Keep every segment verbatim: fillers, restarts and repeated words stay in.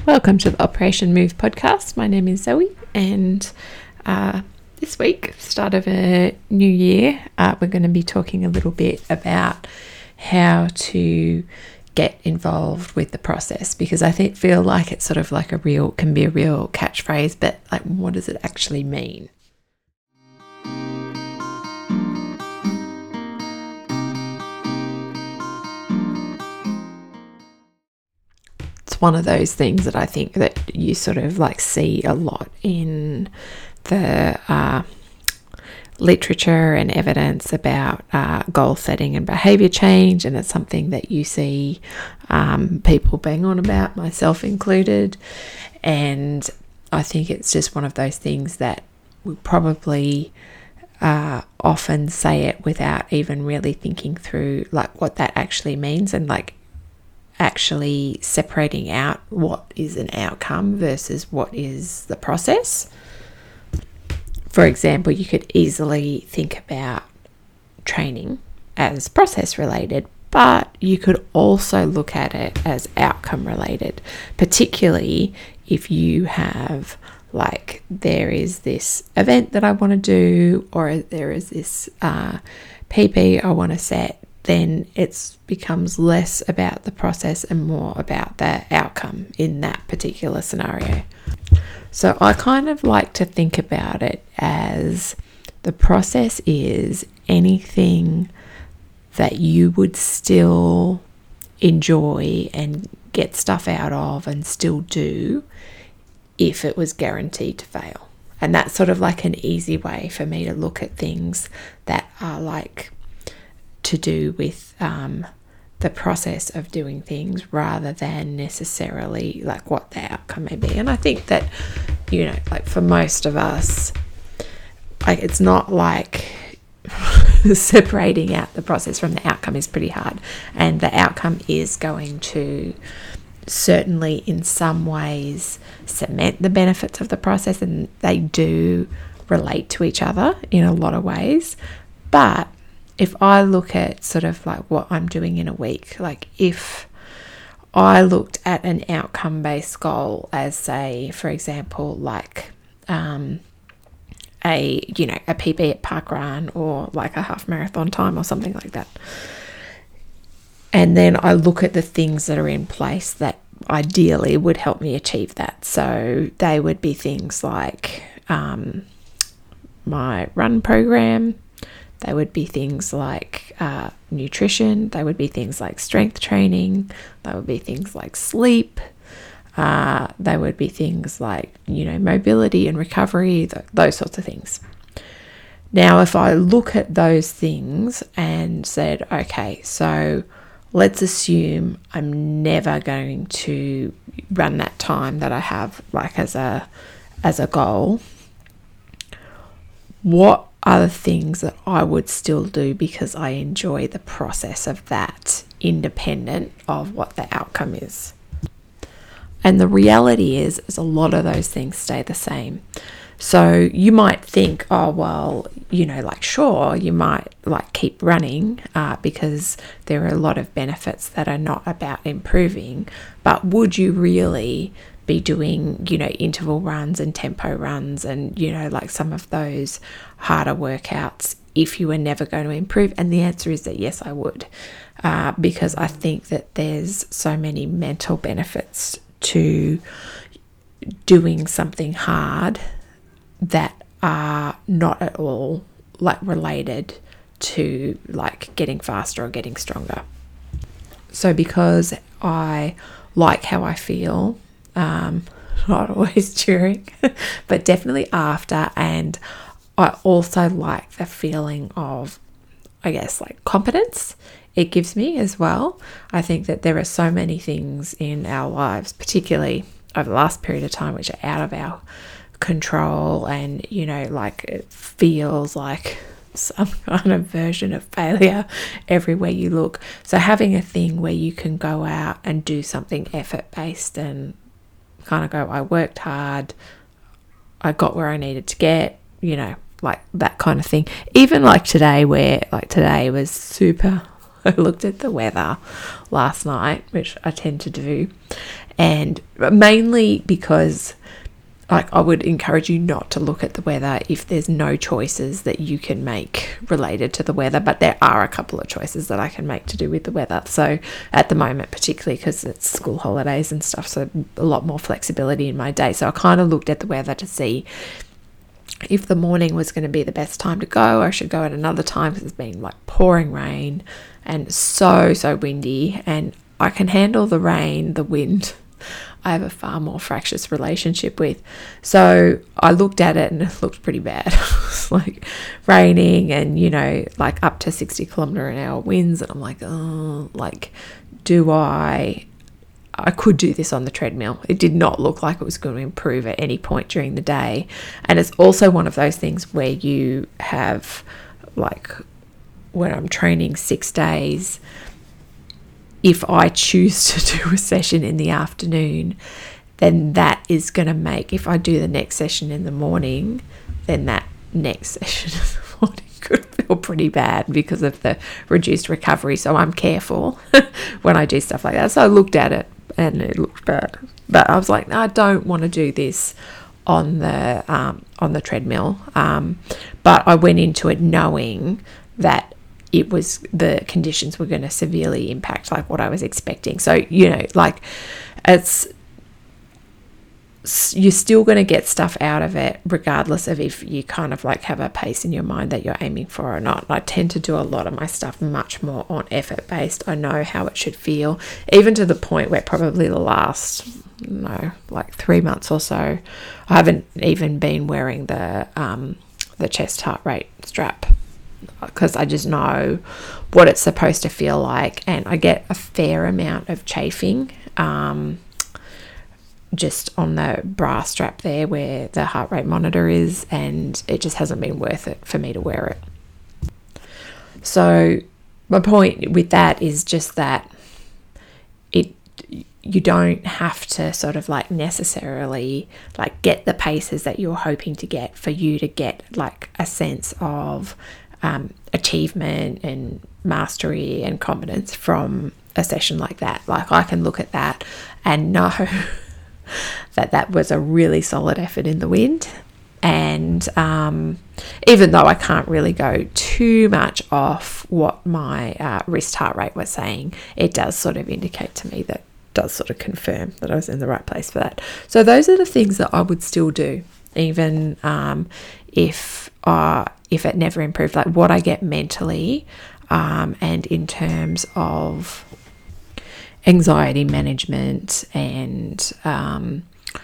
Welcome to the Operation Move podcast. My name is Zoe, and uh, this week, start of a new year, uh, we're going to be talking a little bit about how to get involved with the process, because I think feel like it's sort of like a real, can be a real catchphrase, but like, what does it actually mean? One of those things that I think that you sort of like see a lot in the uh, literature and evidence about uh, goal setting and behavior change, and it's something that you see um, people bang on about, myself included. And I think it's just one of those things that we probably uh, often say it without even really thinking through like what that actually means, and like actually separating out what is an outcome versus what is the process. For example, you could easily think about training as process related, but you could also look at it as outcome related, particularly if you have like, there is this event that I want to do, or there is this uh, P P I want to set. Then it becomes less about the process and more about the outcome in that particular scenario. So I kind of like to think about it as the process is anything that you would still enjoy and get stuff out of and still do if it was guaranteed to fail. And that's sort of like an easy way for me to look at things that are like to do with um, the process of doing things rather than necessarily like what the outcome may be. And I think that, you know, like for most of us, like it's not like separating out the process from the outcome is pretty hard. And the outcome is going to certainly in some ways cement the benefits of the process, and they do relate to each other in a lot of ways. But if I look at sort of like what I'm doing in a week, like if I looked at an outcome-based goal as, say, for example, like um, a, you know, a P B at parkrun or like a half marathon time or something like that. And then I look at the things that are in place that ideally would help me achieve that. So they would be things like um, my run program. They would be things like uh, nutrition. They would be things like strength training. They would be things like sleep. Uh, they would be things like, you know, mobility and recovery, th- those sorts of things. Now, if I look at those things and said, okay, so let's assume I'm never going to run that time that I have like as a as a goal. What are the things that I would still do because I enjoy the process of that, independent of what the outcome is? And the reality is, is a lot of those things stay the same. So you might think, oh, well, you know, like, sure, you might like keep running uh, because there are a lot of benefits that are not about improving, but would you really be doing, you know, interval runs and tempo runs and, you know, like some of those harder workouts if you were never going to improve? And the answer is that yes, I would, uh, because I think that there's so many mental benefits to doing something hard that are not at all like related to like getting faster or getting stronger. So because I like how I feel, Um, not always during, but definitely after. And I also like the feeling of, I guess, like competence it gives me as well. I think that there are so many things in our lives, particularly over the last period of time, which are out of our control, and, you know, like it feels like some kind of version of failure everywhere you look. So having a thing where you can go out and do something effort-based and kind of go, I worked hard, I got where I needed to get, you know, like that kind of thing. Even like today, where like today was super I looked at the weather last night, which I tend to do, and mainly because like I would encourage you not to look at the weather if there's no choices that you can make related to the weather, but there are a couple of choices that I can make to do with the weather. So at the moment, particularly because it's school holidays and stuff, so a lot more flexibility in my day. So I kind of looked at the weather to see if the morning was going to be the best time to go, or I should go at another time, because it's been like pouring rain and so, so windy, and I can handle the rain, the wind. I have a far more fractious relationship with. So I looked at it and it looked pretty bad. It's like raining and, you know, like up to sixty kilometre an hour winds. And I'm like, oh, like, do I, I could do this on the treadmill. It did not look like it was going to improve at any point during the day. And it's also one of those things where you have, like, when I'm training six days, if I choose to do a session in the afternoon, then that is going to make, if I do the next session in the morning, then that next session in the morning could feel pretty bad because of the reduced recovery. So I'm careful when I do stuff like that. So I looked at it and it looked bad. But I was like, no, I don't want to do this on the um, on the treadmill. Um, but I went into it knowing that it was, the conditions were going to severely impact like what I was expecting. So, you know, like it's, you're still going to get stuff out of it regardless of if you kind of like have a pace in your mind that you're aiming for or not. I tend to do a lot of my stuff much more on effort based. I know how it should feel, even to the point where probably the last, no, like three months or so, I haven't even been wearing the, um, the chest heart rate strap, because I just know what it's supposed to feel like, and I get a fair amount of chafing um, just on the bra strap there where the heart rate monitor is, and it just hasn't been worth it for me to wear it. So my point with that is just that it you don't have to sort of like necessarily like get the paces that you're hoping to get for you to get like a sense of Um, achievement and mastery and competence from a session like that. Like I can look at that and know that that was a really solid effort in the wind, and um, even though I can't really go too much off what my uh, wrist heart rate was saying, it does sort of indicate to me, that does sort of confirm that I was in the right place for that. So those are the things that I would still do, even um, if uh, if it never improved, like what I get mentally um, and in terms of anxiety management and um,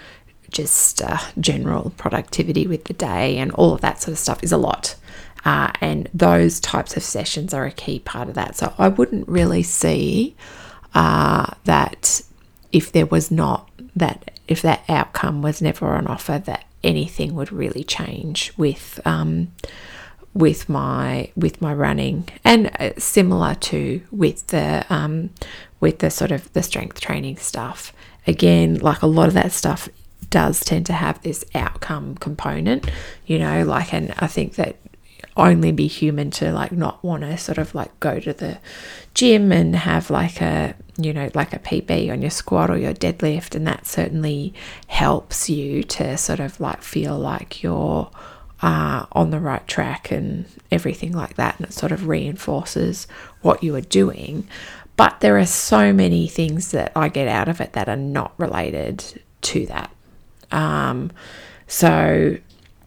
just uh, general productivity with the day and all of that sort of stuff is a lot. Uh, and those types of sessions are a key part of that. So I wouldn't really see uh, that if there was not that, if that outcome was never on offer, that anything would really change with um, with my with my running, and uh, similar to with the um, with the sort of the strength training stuff. Again, like a lot of that stuff does tend to have this outcome component, you know, like, and I think that only be human to like not want to sort of like go to the gym and have like a, you know, like a P B on your squat or your deadlift, and that certainly helps you to sort of like feel like you're uh, on the right track and everything like that, and it sort of reinforces what you are doing. But there are so many things that I get out of it that are not related to that. Um, so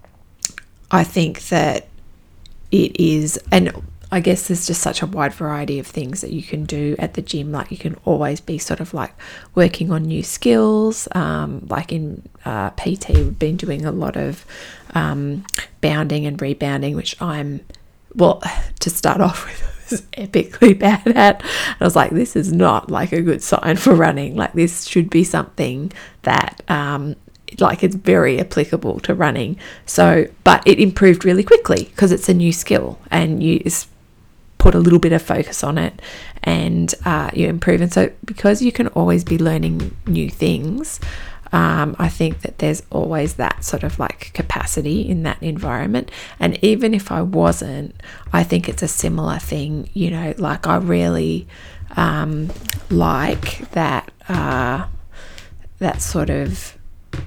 I think that it is, and I guess there's just such a wide variety of things that you can do at the gym. Like you can always be sort of like working on new skills. Um, like in uh, P T, we've been doing a lot of um, bounding and rebounding, which I'm, well, to start off with, was epically bad at. And I was like, this is not like a good sign for running. Like this should be something that um, like it's very applicable to running. So, but it improved really quickly because it's a new skill, and you just put a little bit of focus on it and uh, you improve. And so because you can always be learning new things, Um, I think that there's always that sort of like capacity in that environment. And even if I wasn't, I think it's a similar thing, you know, like I really um, like that, uh, that sort of,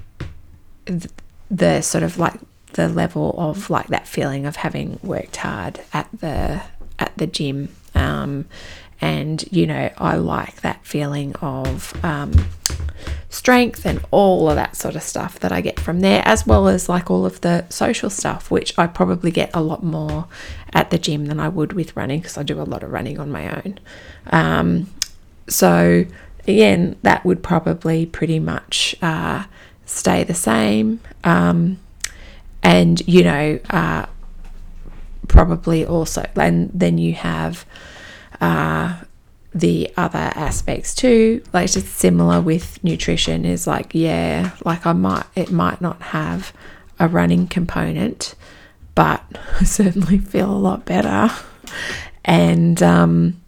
the sort of like the level of like that feeling of having worked hard at the, at the gym. Um, and, you know, I like that feeling of, um, strength and all of that sort of stuff that I get from there, as well as like all of the social stuff, which I probably get a lot more at the gym than I would with running, because I do a lot of running on my own. Um, so again, that would probably pretty much uh, stay the same. Um, and, you know, uh, probably also, and then you have uh, the other aspects too, like just similar with nutrition, is like, yeah, like I might, it might not have a running component, but I certainly feel a lot better. And, um,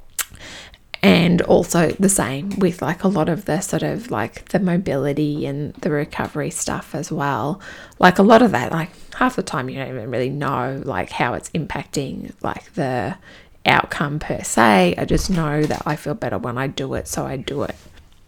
and also the same with like a lot of the sort of like the mobility and the recovery stuff as well. Like a lot of that, like half the time you don't even really know like how it's impacting like the outcome per se. I just know that I feel better when I do it, so I do it.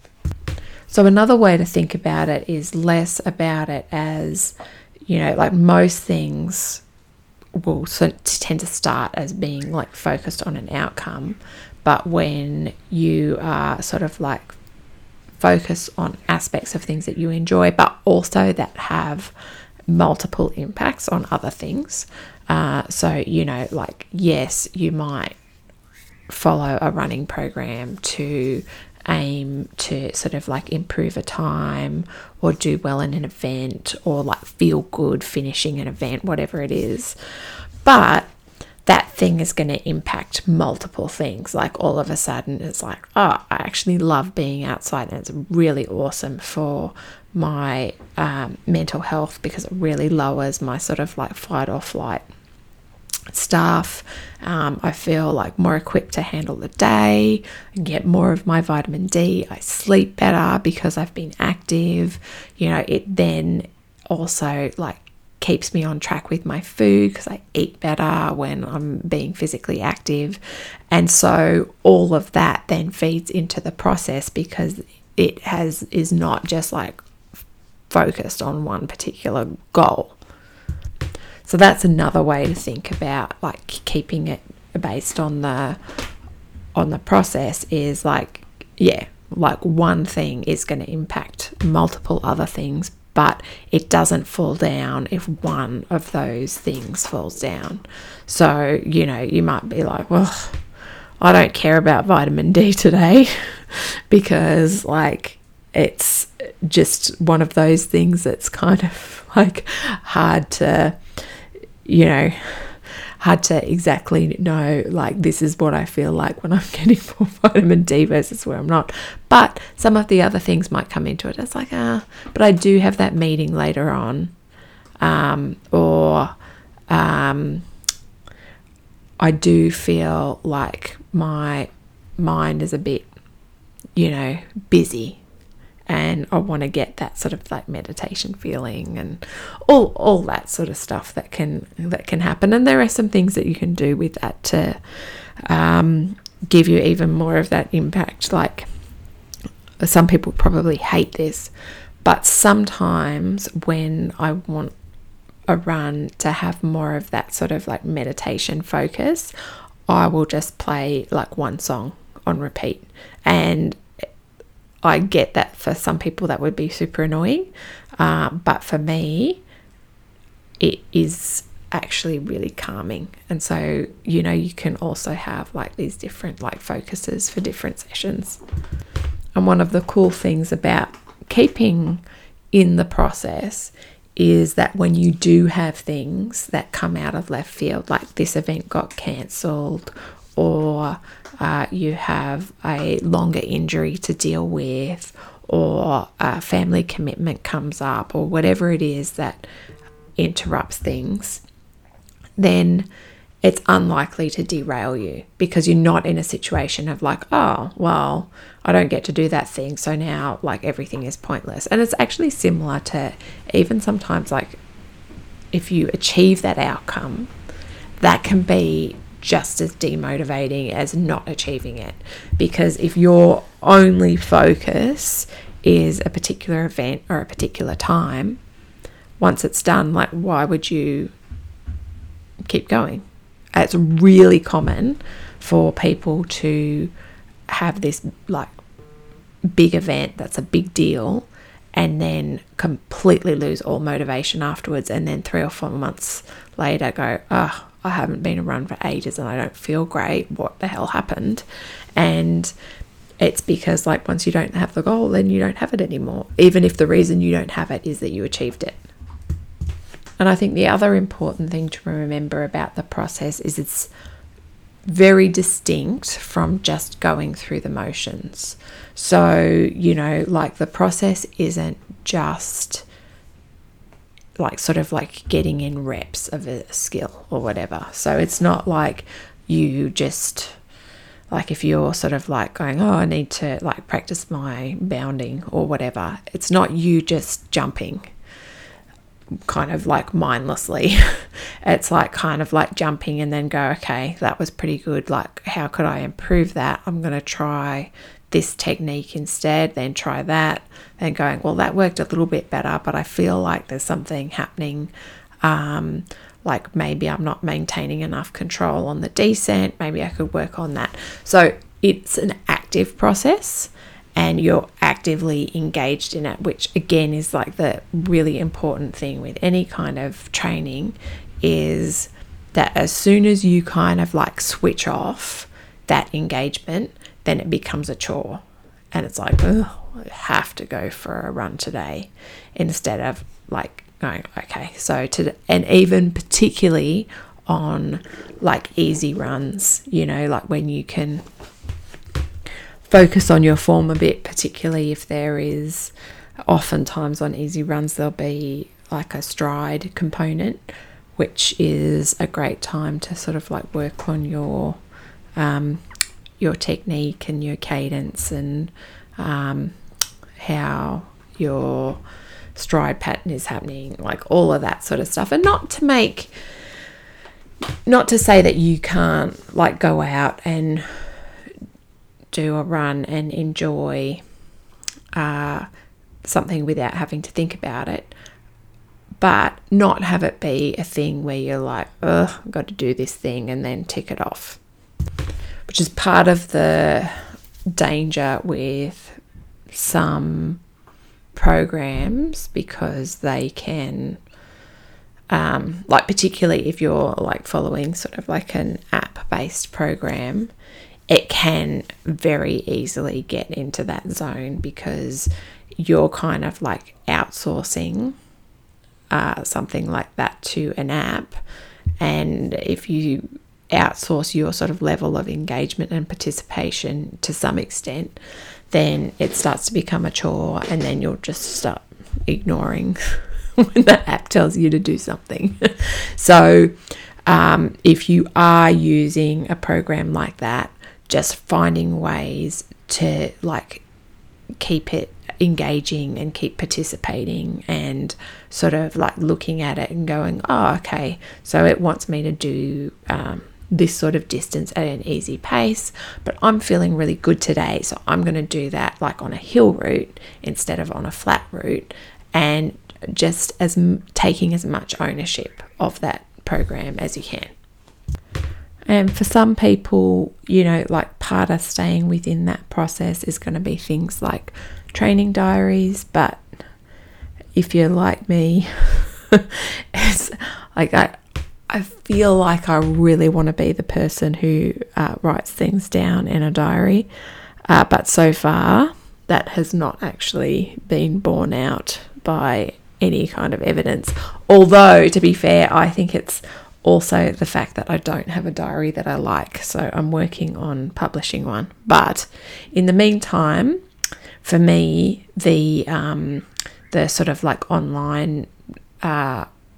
So another way to think about it is less about it as, you know, like most things will sort of tend to start as being like focused on an outcome, but when you are sort of like focus on aspects of things that you enjoy, but also that have multiple impacts on other things. Uh, so, you know, like, yes, you might follow a running program to aim to sort of like improve a time or do well in an event or like feel good finishing an event, whatever it is. But that thing is going to impact multiple things. Like all of a sudden it's like, oh, I actually love being outside and it's really awesome for my um, mental health because it really lowers my sort of like fight or flight stuff. Um, I feel like more equipped to handle the day, get more of my vitamin D. I sleep better because I've been active. You know, it then also like keeps me on track with my food because I eat better when I'm being physically active. And so all of that then feeds into the process because it has is not just like focused on one particular goal. So that's another way to think about like keeping it based on the on the process is like, yeah, like one thing is going to impact multiple other things, but it doesn't fall down if one of those things falls down. So, you know, you might be like, well, I don't care about vitamin D today because like it's just one of those things that's kind of like hard to, you know, hard to exactly know, like, this is what I feel like when I'm getting more vitamin D versus where I'm not. But some of the other things might come into it. It's like, ah, but I do have that meeting later on. Um, or um, I do feel like my mind is a bit, you know, busy. And I want to get that sort of like meditation feeling and all all that sort of stuff that can that can happen. And there are some things that you can do with that to um, give you even more of that impact. Like some people probably hate this, but sometimes when I want a run to have more of that sort of like meditation focus, I will just play like one song on repeat. And I get that for some people that would be super annoying, uh, but for me, it is actually really calming. And so, you know, you can also have like these different like focuses for different sessions. And one of the cool things about keeping in the process is that when you do have things that come out of left field, like this event got cancelled, or uh, you have a longer injury to deal with, or a family commitment comes up, or whatever it is that interrupts things, then it's unlikely to derail you, because you're not in a situation of like, oh, well, I don't get to do that thing, so now like everything is pointless. And it's actually similar to even sometimes like if you achieve that outcome, that can be just as demotivating as not achieving it. Because if your only focus is a particular event or a particular time, once it's done, like, why would you keep going? It's really common for people to have this like big event that's a big deal and then completely lose all motivation afterwards, and then three or four months later go, oh, I haven't been a run for ages and I don't feel great. What the hell happened? And it's because like once you don't have the goal, then you don't have it anymore, even if the reason you don't have it is that you achieved it. And I think the other important thing to remember about the process is it's very distinct from just going through the motions. So, you know, like the process isn't just like sort of like getting in reps of a skill or whatever. So it's not like you just, like if you're sort of like going, oh, I need to like practice my bounding or whatever. It's not you just jumping kind of like mindlessly. It's like kind of like jumping and then go, okay, that was pretty good. Like, how could I improve that? I'm going to try this technique instead, then try that, then going, well, that worked a little bit better, but I feel like there's something happening. Um, like maybe I'm not maintaining enough control on the descent. Maybe I could work on that. So it's an active process, and you're actively engaged in it, which again is like the really important thing with any kind of training, is that as soon as you kind of like switch off that engagement, then it becomes a chore. And it's like, oh, I have to go for a run today, instead of like going, okay, so to, and even particularly on like easy runs, you know, like when you can focus on your form a bit, particularly if there is, oftentimes on easy runs there'll be like a stride component, which is a great time to sort of like work on your um, your technique and your cadence and um, how your stride pattern is happening, like all of that sort of stuff. And not to make, not to say that you can't like go out and do a run and enjoy uh, something without having to think about it, but not have it be a thing where you're like, ugh, I've got to do this thing and then tick it off, which is part of the danger with some programs, because they can um, like particularly if you're like following sort of like an app-based program, it can very easily get into that zone, because you're kind of like outsourcing uh, something like that to an app. And if you outsource your sort of level of engagement and participation to some extent, then it starts to become a chore, and then you'll just start ignoring when the app tells you to do something. So um, if you are using a program like that, just finding ways to like keep it engaging and keep participating, and sort of like looking at it and going, oh, okay, so it wants me to do um, this sort of distance at an easy pace, but I'm feeling really good today, so I'm going to do that like on a hill route instead of on a flat route, and just as m- taking as much ownership of that program as you can. And for some people, you know, like part of staying within that process is going to be things like training diaries. But if you're like me, it's like I, I feel like I really want to be the person who uh, writes things down in a diary. Uh, but so far, that has not actually been borne out by any kind of evidence. Although, to be fair, I think it's also the fact that I don't have a diary that I like, so I'm working on publishing one. But in the meantime, for me, the um, the sort of like online uh,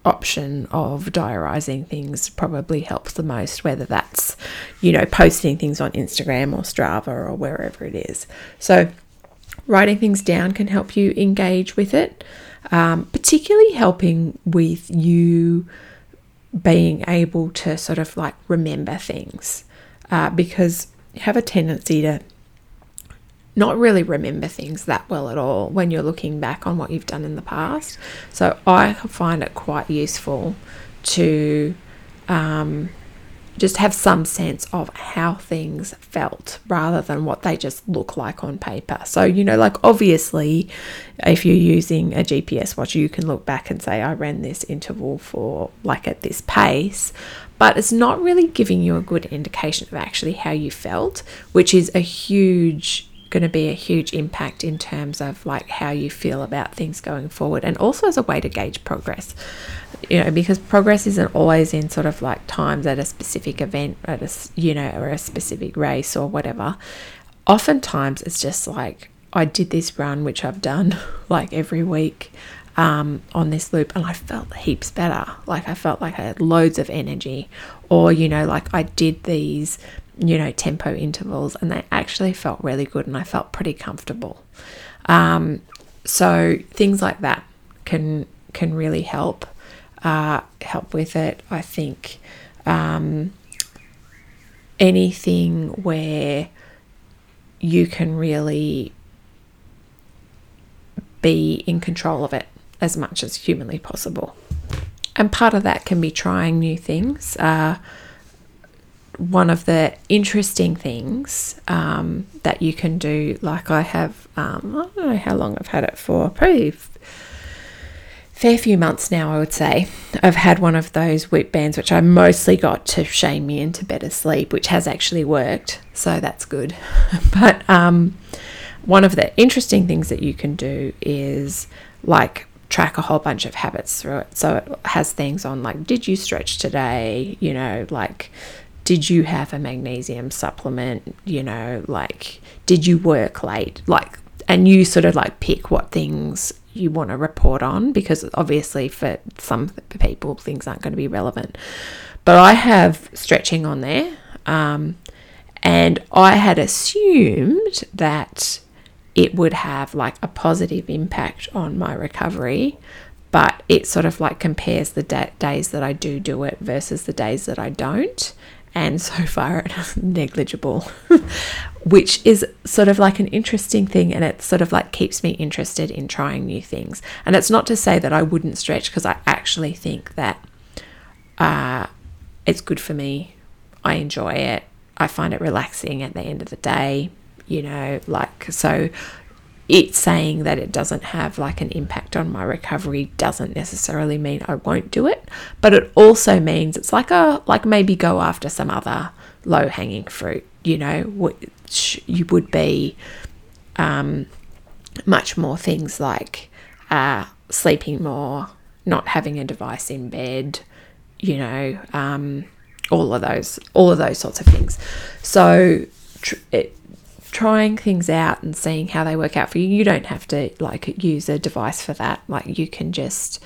option of diarising things probably helps the most, whether that's, you know, posting things on Instagram or Strava or wherever it is. So writing things down can help you engage with it, um, particularly helping with you being able to sort of like remember things, uh, because you have a tendency to not really remember things that well at all when you're looking back on what you've done in the past. So I find it quite useful to um, just have some sense of how things felt rather than what they just look like on paper. So, you know, like obviously if you're using a G P S watch, you can look back and say, I ran this interval for like at this pace, but it's not really giving you a good indication of actually how you felt, which is a huge going to be a huge impact in terms of like how you feel about things going forward, and also as a way to gauge progress, you know, because progress isn't always in sort of like times at a specific event, at a, you know, or a specific race or whatever. Oftentimes it's just like, I did this run, which I've done like every week um, on this loop, and I felt heaps better. Like I felt like I had loads of energy, or, you know, like I did these, you know, tempo intervals and they actually felt really good and I felt pretty comfortable. Um, so things like that can can really help uh, help with it. I think um, anything where you can really be in control of it as much as humanly possible. And part of that can be trying new things. Uh, one of the interesting things um, that you can do, like I have, um, I don't know how long I've had it for, probably a fair few months now, I would say. I've had one of those Whoop bands, which I mostly got to shame me into better sleep, which has actually worked, so that's good. But um, one of the interesting things that you can do is like track a whole bunch of habits through it. So it has things on like, did you stretch today? You know, like, did you have a magnesium supplement? You know, like, did you work late? Like, and you sort of like pick what things you want to report on, because obviously for some people things aren't going to be relevant. But I have stretching on there, um, and I had assumed that it would have like a positive impact on my recovery, but it sort of like compares the da- days that I do do it versus the days that I don't. And so far it's negligible, which is sort of like an interesting thing. And it sort of like keeps me interested in trying new things. And it's not to say that I wouldn't stretch, because I actually think that uh, it's good for me. I enjoy it. I find it relaxing at the end of the day, you know, like, so it's saying that it doesn't have like an impact on my recovery doesn't necessarily mean I won't do it, but it also means it's like a, like maybe go after some other low hanging fruit, you know, which you would be um, much more things like uh, sleeping more, not having a device in bed, you know, um, all of those, all of those sorts of things. So tr- it, trying things out and seeing how they work out for you. You don't have to like use a device for that. Like you can just,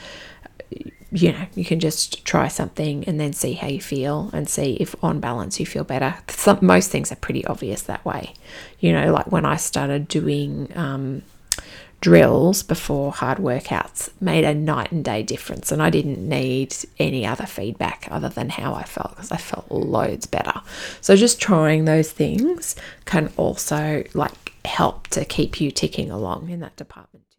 you know, you can just try something and then see how you feel and see if on balance you feel better. Some, most things are pretty obvious that way. You know, like when I started doing um, drills before hard workouts, made a night and day difference, and I didn't need any other feedback other than how I felt, because I felt loads better. So just trying those things can also like help to keep you ticking along in that department too.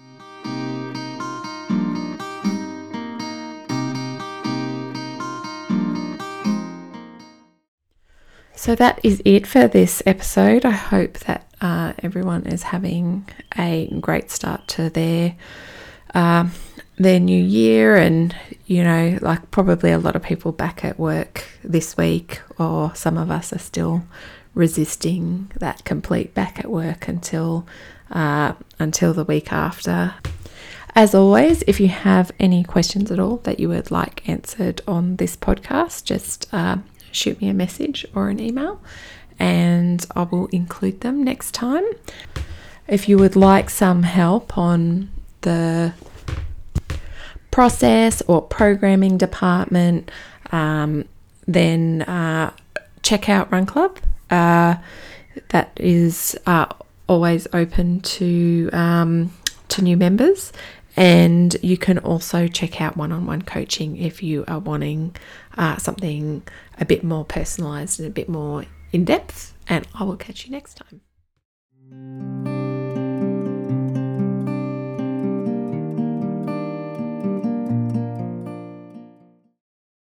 So that is it for this episode. I hope that uh, everyone is having a great start to their uh, their new year, and you know, like probably a lot of people back at work this week, or some of us are still resisting that complete back at work until uh, until the week after. As always, if you have any questions at all that you would like answered on this podcast, just uh, shoot me a message or an email and I will include them next time. If you would like some help on the process or programming department, um, then uh, check out Run Club. Uh, that is uh, always open to um, to new members. And you can also check out one-on-one coaching if you are wanting uh, something a bit more personalised and a bit more in-depth. And I will catch you next time.